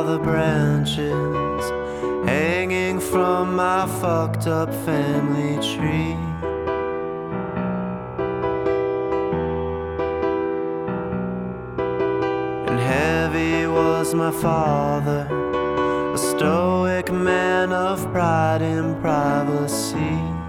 the branches hanging from my fucked up family tree. And heavy was my father, a stoic man of pride and privacy.